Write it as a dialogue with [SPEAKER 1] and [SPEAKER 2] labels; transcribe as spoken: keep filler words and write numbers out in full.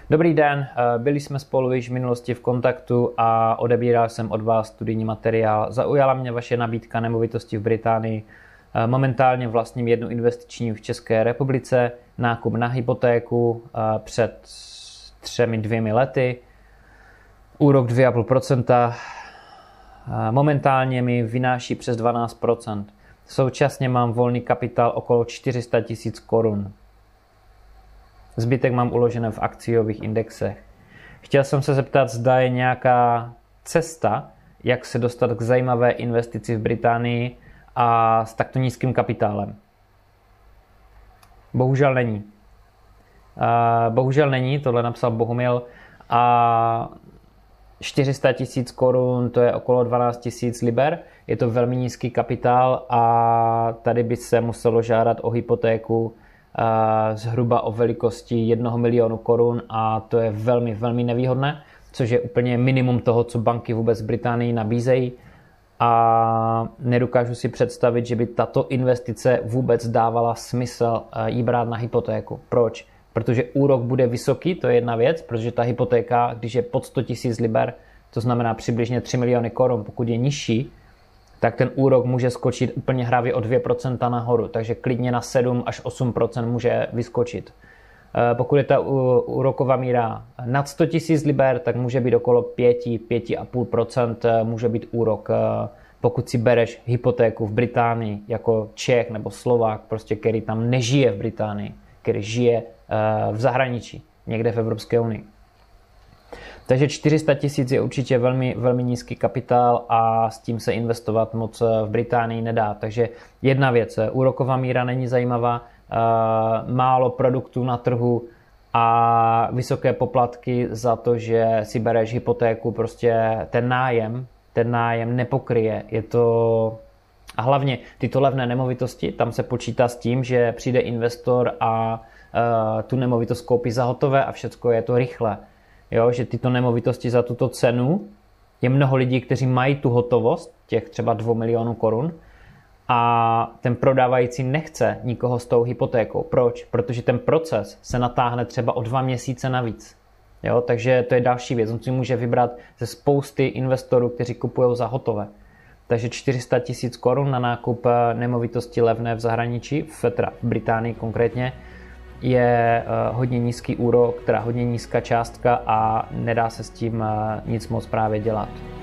[SPEAKER 1] Dobrý den, byli jsme spolu již v minulosti v kontaktu a odebíral jsem od vás studijní materiál. Zaujala mě vaše nabídka nemovitosti v Británii. Momentálně vlastním jednu investiční v České republice, nákup na hypotéku před třemi dvěmi lety, úrok dvě celá pět procenta, momentálně mi vynáší přes dvanáct procent. Současně mám volný kapitál okolo čtyři sta tisíc korun. Zbytek mám uložené v akciových indexech. Chtěl jsem se zeptat, zda je nějaká cesta, jak se dostat k zajímavé investici v Británii a s takto nízkým kapitálem. Bohužel není. Uh, bohužel není, tohle napsal Bohumil. A čtyři sta tisíc korun, to je okolo dvanáct tisíc liber. Je to velmi nízký kapitál a tady by se muselo žádat o hypotéku zhruba o velikosti jednoho milionu korun a to je velmi, velmi nevýhodné, což je úplně minimum toho, co banky vůbec v Británii nabízejí a nedokážu si představit, že by tato investice vůbec dávala smysl jí brát na hypotéku. Proč? Protože úrok bude vysoký, to je jedna věc, protože ta hypotéka, když je pod sto tisíc liber, to znamená přibližně tři miliony korun, pokud je nižší, tak ten úrok může skočit úplně hravě o dvě procenta nahoru, takže klidně na sedm až osm procent může vyskočit. Pokud je ta úroková míra nad sto tisíc liber, tak může být okolo pět až pět celá pět procenta může být úrok. Pokud si bereš hypotéku v Británii jako Čech nebo Slovák, prostě který tam nežije v Británii, který žije v zahraničí, někde v Evropské unii. Takže čtyři sta tisíc je určitě velmi, velmi nízký kapitál a s tím se investovat moc v Británii nedá. Takže jedna věc, úroková míra není zajímavá, málo produktů na trhu a vysoké poplatky za to, že si bereš hypotéku, prostě ten nájem, ten nájem nepokryje. Je to... A hlavně tyto levné nemovitosti, tam se počítá s tím, že přijde investor a tu nemovitost koupí za hotové a všecko je to rychle. Jo, že tyto nemovitosti za tuto cenu je mnoho lidí, kteří mají tu hotovost, těch třeba dvou milionů korun a ten prodávající nechce nikoho s tou hypotékou. Proč? Protože ten proces se natáhne třeba o dva měsíce navíc. Jo, takže to je další věc. On si může vybrat ze spousty investorů, kteří kupují za hotové. Takže čtyři sta tisíc korun na nákup nemovitosti levné v zahraničí, v, teda v Británii konkrétně, je hodně nízký úrok, teda hodně nízká částka a nedá se s tím nic moc právě dělat.